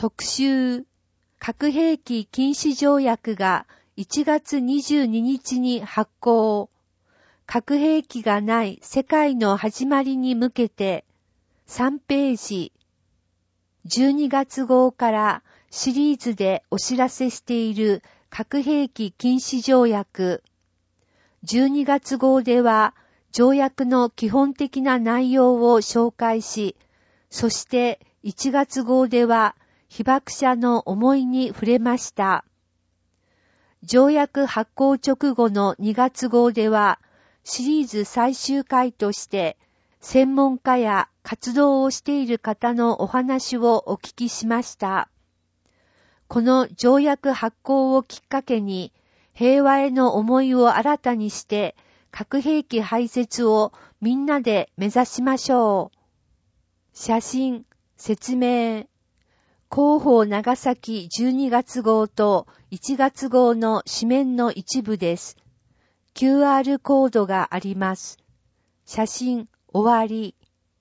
特集、核兵器禁止条約が1月22日に発効。核兵器がない世界の始まりに向けて、3ページ。12月号からシリーズでお知らせしている核兵器禁止条約。12月号では条約の基本的な内容を紹介し、そして1月号では被爆者の思いに触れました。条約発効直後の2月号では、シリーズ最終回として、専門家や活動をしている方のお話をお聞きしました。この条約発効をきっかけに、平和への思いを新たにして、核兵器廃絶をみんなで目指しましょう。写真、説明。広報長崎12月号と1月号の紙面の一部です。QR コードがあります。写真終わり。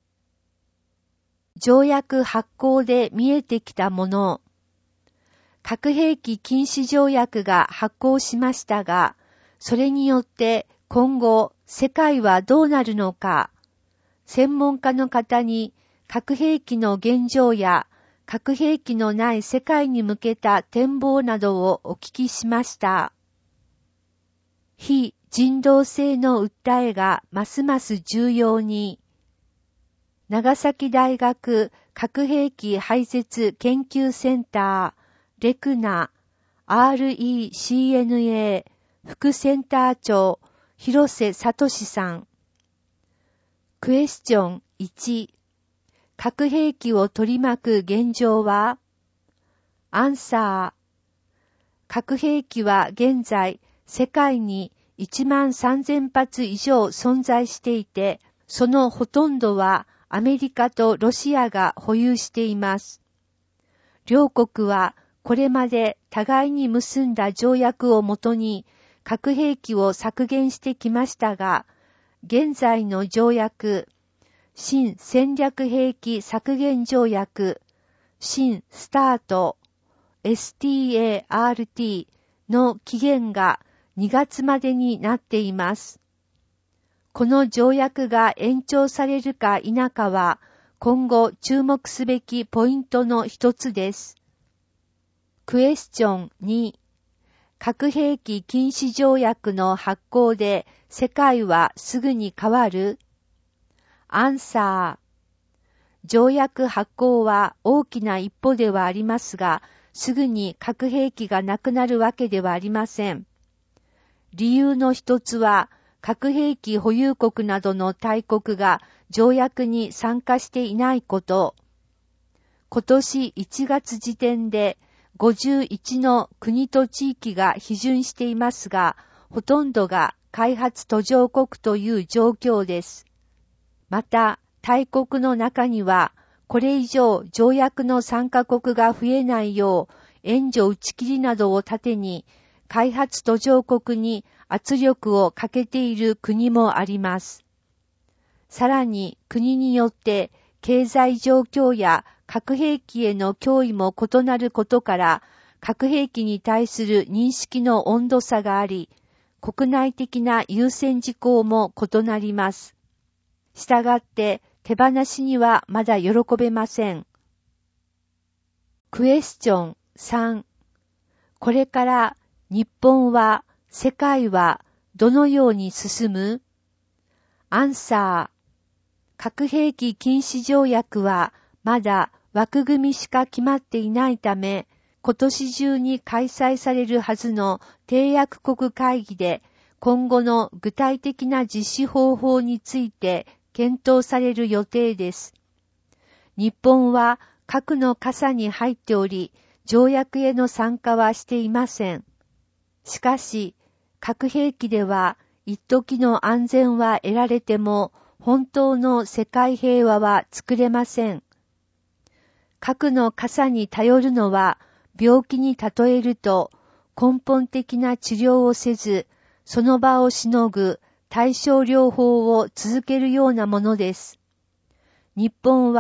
条約発効で見えてきたもの。核兵器禁止条約が発効しましたが、それによって今後世界はどうなるのか。専門家の方に核兵器の現状や核兵器のない世界に向けた展望などをお聞きしました。非人道性の訴えがますます重要に。長崎大学核兵器廃絶研究センターレクナ RECNA 副センター長広瀬聡さん。クエスチョン1。核兵器を取り巻く現状は？アンサー。核兵器は現在世界に13,000発以上存在していて、そのほとんどはアメリカとロシアが保有しています。両国はこれまで互いに結んだ条約をもとに核兵器を削減してきましたが、現在の条約、新戦略兵器削減条約、新スタート、START の期限が2月までになっています。この条約が延長されるか否かは、今後注目すべきポイントの一つです。クエスチョン2。核兵器禁止条約の発効で世界はすぐに変わる？アンサー。条約発効は大きな一歩ではありますが、すぐに核兵器がなくなるわけではありません。理由の一つは、核兵器保有国などの大国が条約に参加していないこと。今年1月時点で51の国と地域が批准していますが、ほとんどが開発途上国という状況です。また、大国の中には、これ以上条約の参加国が増えないよう、援助打ち切りなどを盾に、開発途上国に圧力をかけている国もあります。さらに、国によって経済状況や核兵器への脅威も異なることから、核兵器に対する認識の温度差があり、国内的な優先事項も異なります。したがって手放しにはまだ喜べません。クエスチョン3。これから日本は、世界はどのように進む？アンサー。核兵器禁止条約はまだ枠組みしか決まっていないため、今年中に開催されるはずの締約国会議で今後の具体的な実施方法について検討される予定です。日本は核の傘に入っており、条約への参加はしていません。しかし、核兵器では一時の安全は得られても、本当の世界平和は作れません。核の傘に頼るのは、病気に例えると、根本的な治療をせず、その場をしのぐ対症療法を続けるようなものです。日本は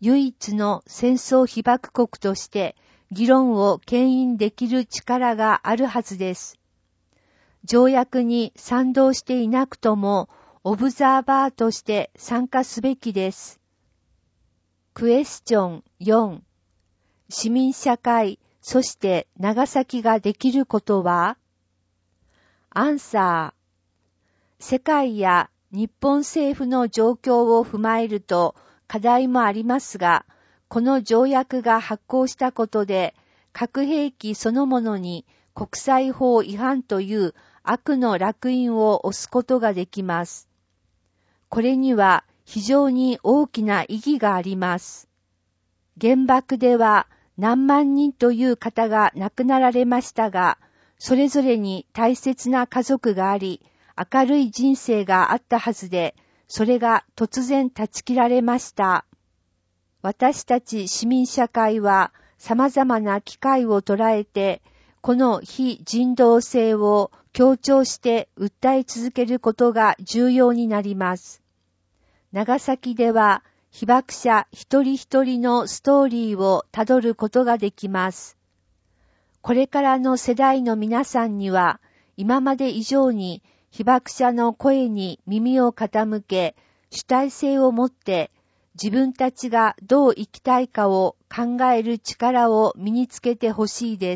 唯一の戦争被爆国として議論を牽引できる力があるはずです。条約に賛同していなくとも、オブザーバーとして参加すべきです。クエスチョン4、市民社会、そして長崎ができることは？アンサー。世界や日本政府の状況を踏まえると課題もありますが、この条約が発効したことで、核兵器そのものに国際法違反という悪の烙印を押すことができます。これには非常に大きな意義があります。原爆では何万人という方が亡くなられましたが、それぞれに大切な家族があり、明るい人生があったはずで、それが突然断ち切られました。私たち市民社会は様々な機会を捉えて、この非人道性を強調して訴え続けることが重要になります。長崎では被爆者一人一人のストーリーをたどることができます。これからの世代の皆さんには、今まで以上に被爆者の声に耳を傾け、主体性を持って自分たちがどう生きたいかを考える力を身につけてほしいです。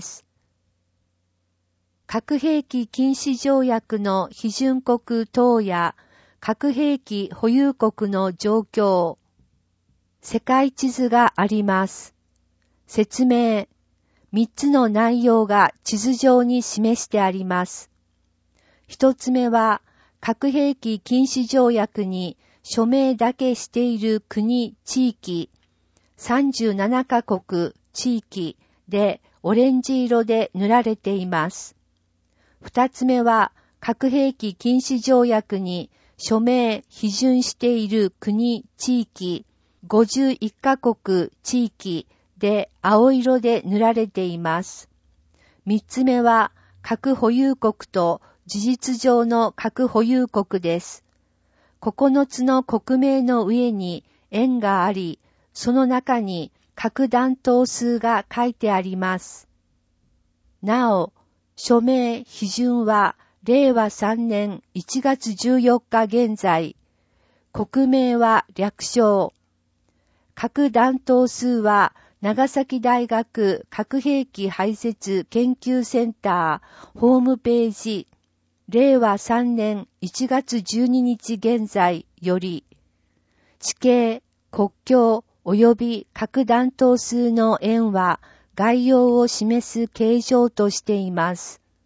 核兵器禁止条約の批准国等や核兵器保有国の状況、世界地図があります。説明。3つの内容が地図上に示してあります。1つ目は、核兵器禁止条約に署名だけしている国、地域、37カ国、地域でオレンジ色で塗られています。2つ目は、核兵器禁止条約に署名、批准している国、地域、51カ国、地域で青色で塗られています。3つ目は、核保有国と事実上の核保有国です。9つの国名の上に円があり、その中に核弾頭数が書いてあります。なお、署名・批准は令和3年1月14日現在、国名は略称。核弾頭数は長崎大学核兵器廃絶研究センターホームページ、令和3年1月12日現在より、地形、国境及び核弾頭数の円は概要を示す形状としています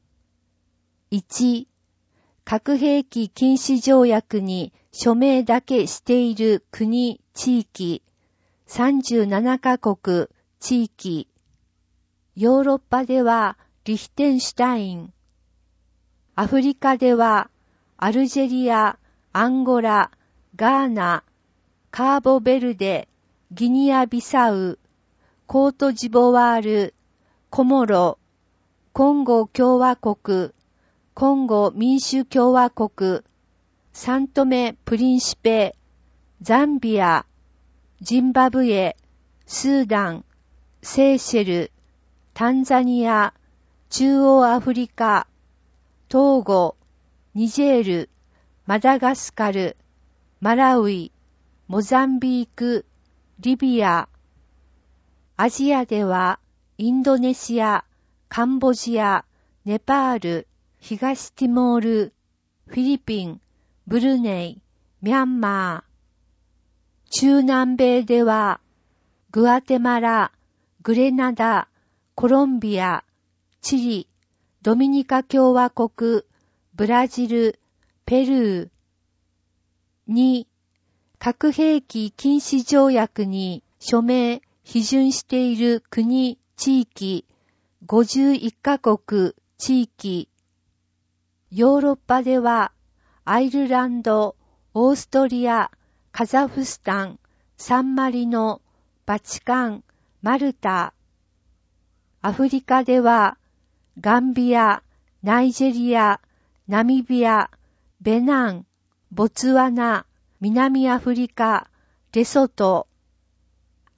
。1、核兵器禁止条約に署名だけしている国、地域、37カ国、地域。ヨーロッパではリヒテンシュタイン。アフリカではアルジェリア、アンゴラ、ガーナ、カーボベルデ、ギニアビサウ、コートジボワール、コモロ、コンゴ共和国、コンゴ民主共和国、サントメプリンシペ、ザンビア、ジンバブエ、スーダン、セーシェル、タンザニア、中央アフリカ、トーゴ、ニジェール、マダガスカル、マラウイ、モザンビーク、リビア。アジアではインドネシア、カンボジア、ネパール、東ティモール、フィリピン、ブルネイ、ミャンマー。中南米では、グアテマラ、グレナダ、コロンビア、チリ、ドミニカ共和国、ブラジル、ペルー。2、核兵器禁止条約に署名・批准している国・地域、51カ国・地域。ヨーロッパでは、アイルランド、オーストリア、カザフスタン、サンマリノ、バチカン、マルタ。アフリカでは、ガンビア、ナイジェリア、ナミビア、ベナン、ボツワナ、南アフリカ、レソト。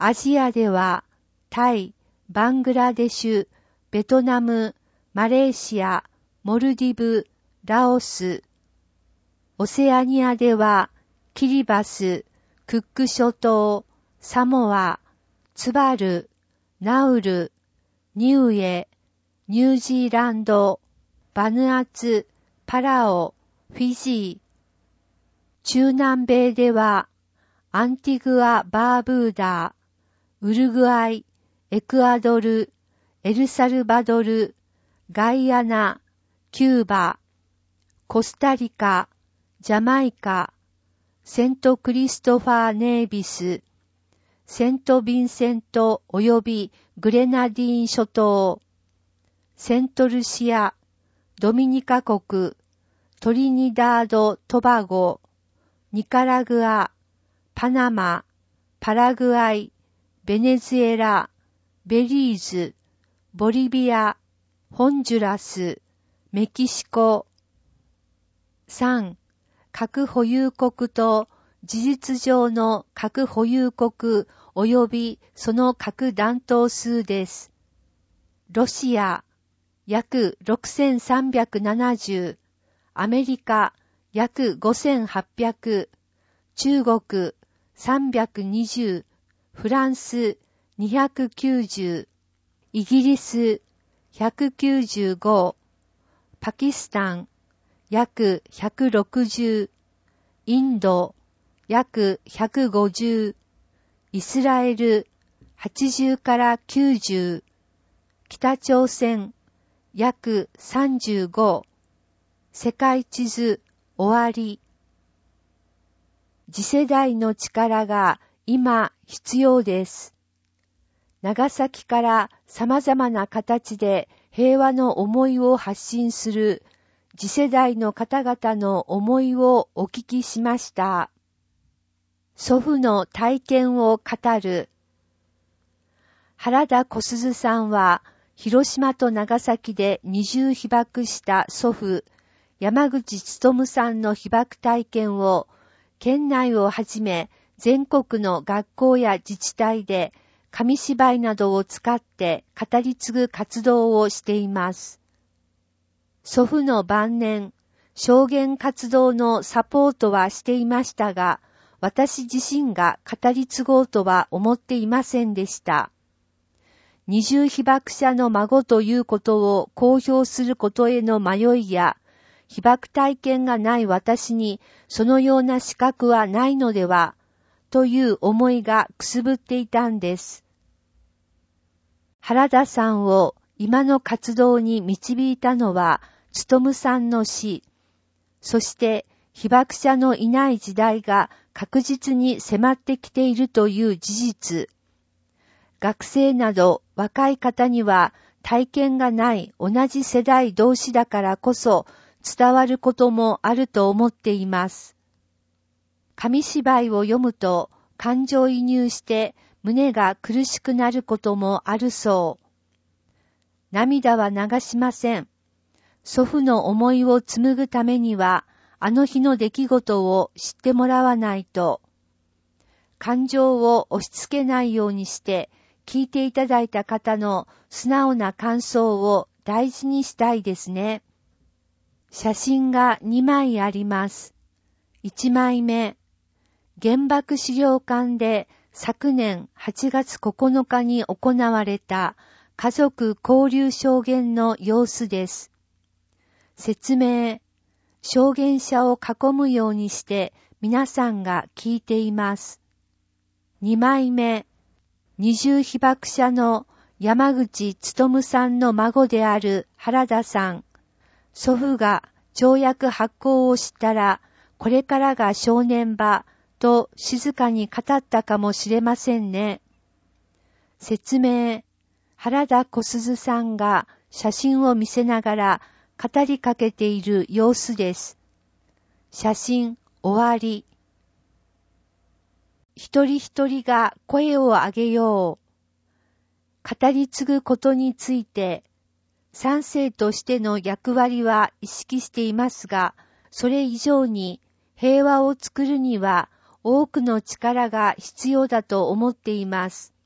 アジアではタイ、バングラデシュ、ベトナム、マレーシア、モルディブ、ラオス。オセアニアではキリバス、クック諸島、サモア、ツバル、ナウル、ニウエ、ニュージーランド、バヌアツ、パラオ、フィジー。中南米ではアンティグア・バーブーダ、ウルグアイ、エクアドル、エルサルバドル、ガイアナ、キューバ、コスタリカ、ジャマイカ、セントクリストファー・ネービス、セント・ヴィンセント及びグレナディーン諸島、セントルシア、ドミニカ国、トリニダード・トバゴ、ニカラグア、パナマ、パラグアイ、ベネズエラ、ベリーズ、ボリビア、ホンジュラス、メキシコ。3. 核保有国と事実上の核保有国及びその核弾頭数です。ロシア約6370、アメリカ約5800、中国320、フランス290、イギリス195、パキスタン約160、インド約150、イスラエル80から90、北朝鮮約35、世界地図終わり。次世代の力が今必要です。長崎から様々な形で平和の思いを発信する次世代の方々の思いをお聞きしました。祖父の体験を語る。原田小鈴さんは広島と長崎で二重被爆した祖父、山口勉さんの被爆体験を県内をはじめ全国の学校や自治体で紙芝居などを使って語り継ぐ活動をしています。祖父の晩年、証言活動のサポートはしていましたが、私自身が語り継ごうとは思っていませんでした。二重被爆者の孫ということを公表することへの迷いや、被爆体験がない私にそのような資格はないのでは、という思いがくすぶっていたんです。原田さんを今の活動に導いたのは、勉さんの死、そして被爆者のいない時代が確実に迫ってきているという事実。学生など若い方には体験がない同じ世代同士だからこそ伝わることもあると思っています。紙芝居を読むと感情移入して胸が苦しくなることもあるそう。涙は流しません。祖父の思いを紡ぐためには、あの日の出来事を知ってもらわないと。感情を押し付けないようにして、聞いていただいた方の素直な感想を大事にしたいですね。写真が2枚あります。1枚目、原爆資料館で昨年8月9日に行われた家族交流証言の様子です。説明、証言者を囲むようにして皆さんが聞いています。2枚目、二重被爆者の山口勉さんの孫である原田さん。祖父が条約発効を知ったら、これからが正念場と静かに語ったかもしれませんね。説明、原田小鈴さんが写真を見せながら語りかけている様子です。写真終わり。一人一人が声を上げよう。語り継ぐことについて、三世としての役割は意識していますが、それ以上に平和を作るには多くの力が必要だと思っています。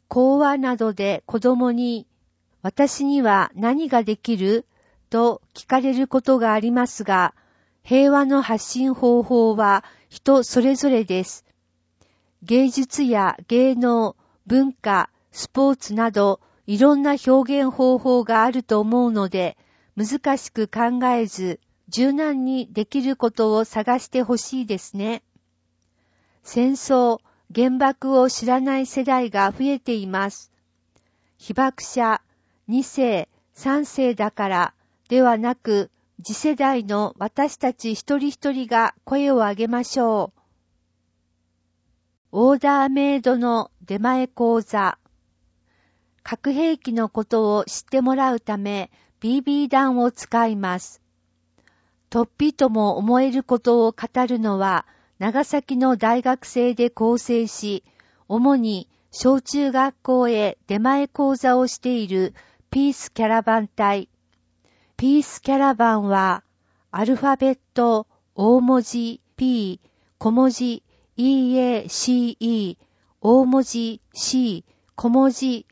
講話などで子供に、私には何ができる？と聞かれることがありますが、平和の発信方法は人それぞれです。芸術や芸能、文化、スポーツなどいろんな表現方法があると思うので、難しく考えず、柔軟にできることを探してほしいですね。戦争、原爆を知らない世代が増えています。被爆者、2世、3世だからではなく、次世代の私たち一人一人が声を上げましょう。オーダーメイドの出前講座。核兵器のことを知ってもらうため、BB 弾を使います。突飛とも思えることを語るのは、長崎の大学生で構成し、主に小中学校へ出前講座をしているピースキャラバン隊。ピースキャラバンは、アルファベット大文字 P、小文字 EACE、大文字 C、小文字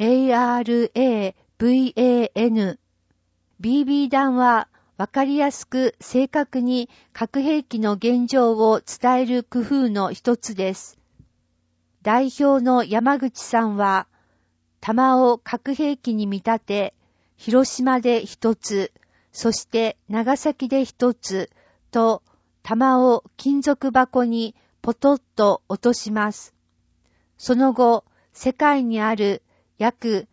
ARAVAN。BB 弾はわかりやすく正確に核兵器の現状を伝える工夫の一つです。代表の山口さんは、弾を核兵器に見立て、広島で一つ、そして長崎で一つと、弾を金属箱にポトッと落とします。その後、世界にある約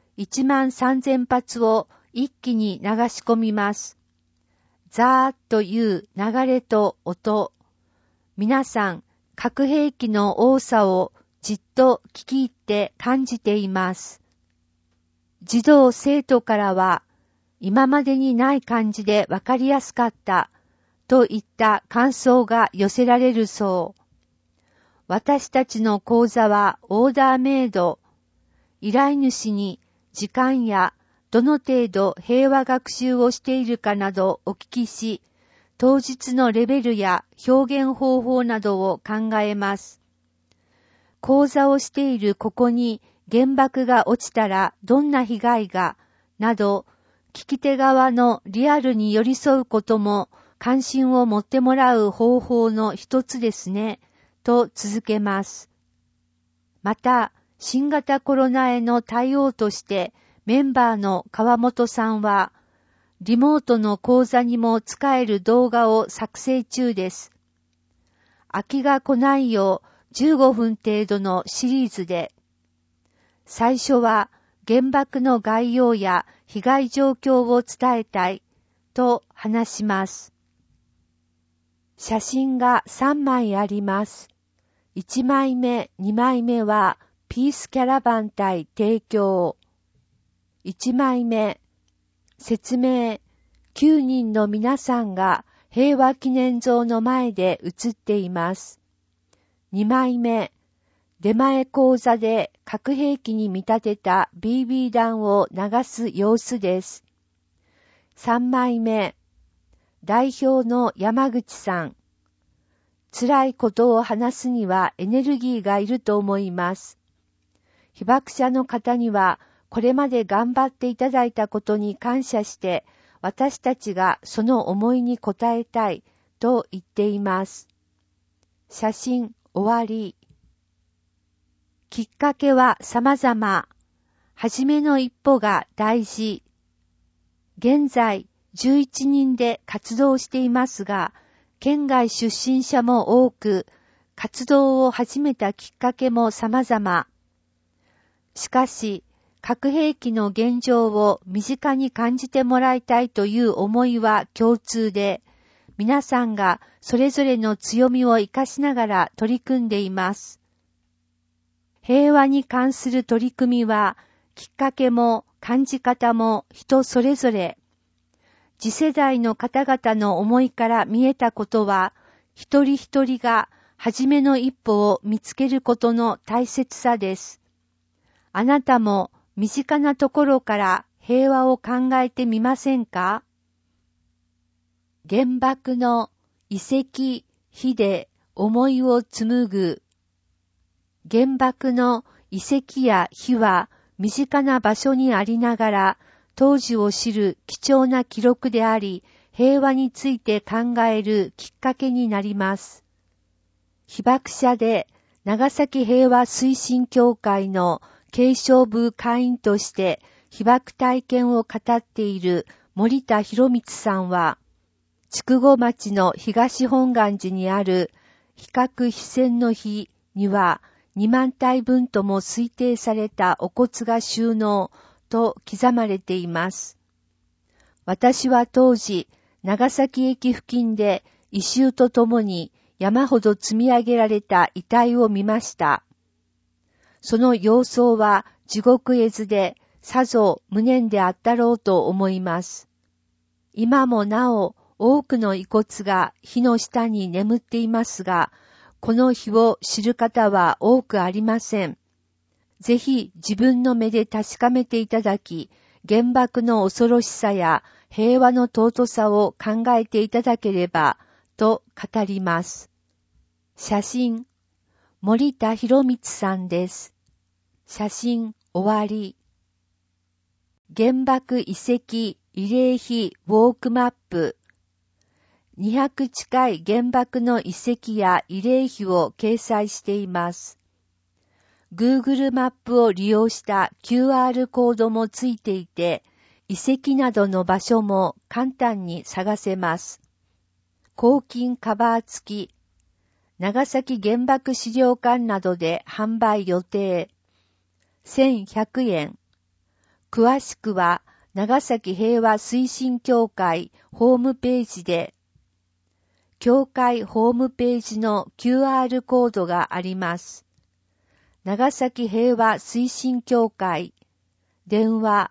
13,000発を一気に流し込みます。ザーッという流れと音。皆さん、核兵器の多さをじっと聞き入って感じています。児童生徒からは、今までにない感じでわかりやすかったといった感想が寄せられるそう。私たちの講座はオーダーメイド。依頼主に時間やどの程度平和学習をしているかなどお聞きし、当日のレベルや表現方法などを考えます。講座をしているここに原爆が落ちたらどんな被害が、など、聞き手側のリアルに寄り添うことも関心を持ってもらう方法の一つですね、と続けます。また、新型コロナへの対応としてメンバーの川本さんは、リモートの講座にも使える動画を作成中です。飽きが来ないよう15分程度のシリーズで、最初は原爆の概要や被害状況を伝えたいと話します。写真が3枚あります。1枚目、2枚目はピースキャラバン隊提供。1枚目、説明、9人の皆さんが平和記念像の前で写っています。2枚目、出前講座で核兵器に見立てた BB 弾を流す様子です。3枚目、代表の山口さん。辛いことを話すにはエネルギーがいると思います。被爆者の方にはこれまで頑張っていただいたことに感謝して私たちがその思いに応えたいと言っています。写真終わり。きっかけは様々。はじめの一歩が大事。現在11人で活動していますが、県外出身者も多く、活動を始めたきっかけも様々。しかし、核兵器の現状を身近に感じてもらいたいという思いは共通で、皆さんがそれぞれの強みを生かしながら取り組んでいます。平和に関する取り組みは、きっかけも感じ方も人それぞれ。次世代の方々の思いから見えたことは、一人一人が初めの一歩を見つけることの大切さです。あなたも身近なところから平和を考えてみませんか？原爆の遺跡、火で思いを紡ぐ。原爆の遺跡や碑は身近な場所にありながら、当時を知る貴重な記録であり、平和について考えるきっかけになります。被爆者で長崎平和推進協会の継承部会員として被爆体験を語っている森田博光さんは、筑後町の東本願寺にある比較非戦の碑には2万体分とも推定されたお骨が収納と刻まれています。私は当時、長崎駅付近で異臭とともに山ほど積み上げられた遺体を見ました。その様相は地獄絵図でさぞ無念であったろうと思います。今もなお多くの遺骨が火の下に眠っていますが、この火を知る方は多くありません。ぜひ自分の目で確かめていただき、原爆の恐ろしさや平和の尊さを考えていただければと語ります。写真、森田博光さんです。写真終わり。原爆遺跡慰霊碑ウォークマップ。200近い原爆の遺跡や慰霊碑を掲載しています。Google マップを利用した QR コードもついていて、遺跡などの場所も簡単に探せます。抗菌カバー付き。長崎原爆資料館などで販売予定。1100円。詳しくは長崎平和推進協会ホームページで、協会ホームページの QR コードがあります。長崎平和推進協会、電話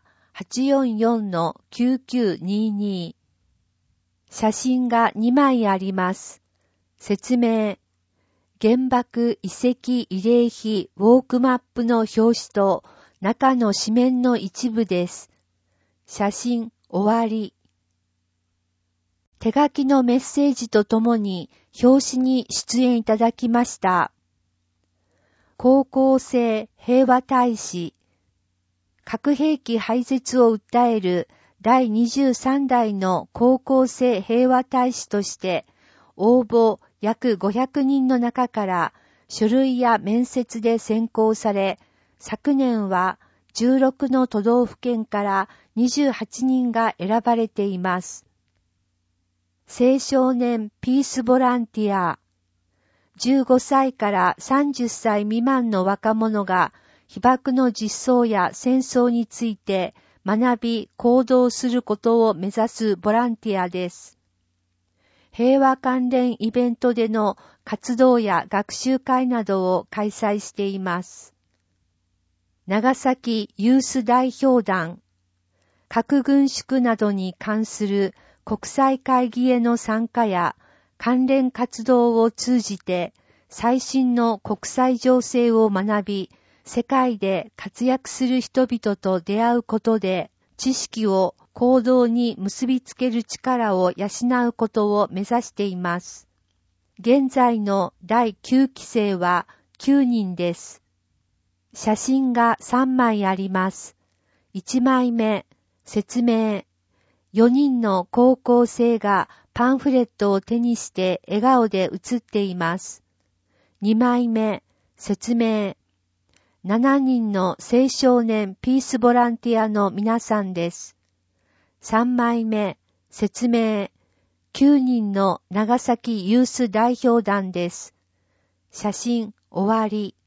844-9922。写真が2枚あります。説明。原爆遺跡慰霊碑ウォークマップの表紙と中の紙面の一部です。写真終わり。手書きのメッセージとともに表紙に出演いただきました。高校生平和大使。核兵器廃絶を訴える第23代の高校生平和大使として応募約500人の中から書類や面接で選考され、昨年は16の都道府県から28人が選ばれています。青少年ピースボランティア。15歳から30歳未満の若者が被爆の実相や戦争について学び行動することを目指すボランティアです。平和関連イベントでの活動や学習会などを開催しています。長崎ユース代表団。核軍縮などに関する国際会議への参加や関連活動を通じて最新の国際情勢を学び、世界で活躍する人々と出会うことで知識を行動に結びつける力を養うことを目指しています。現在の第9期生は9人です。写真が3枚あります。1枚目、説明。4人の高校生がパンフレットを手にして笑顔で写っています。2枚目、説明。7人の青少年ピースボランティアの皆さんです。3枚目、説明。9人の長崎ユース代表団です。写真終わり。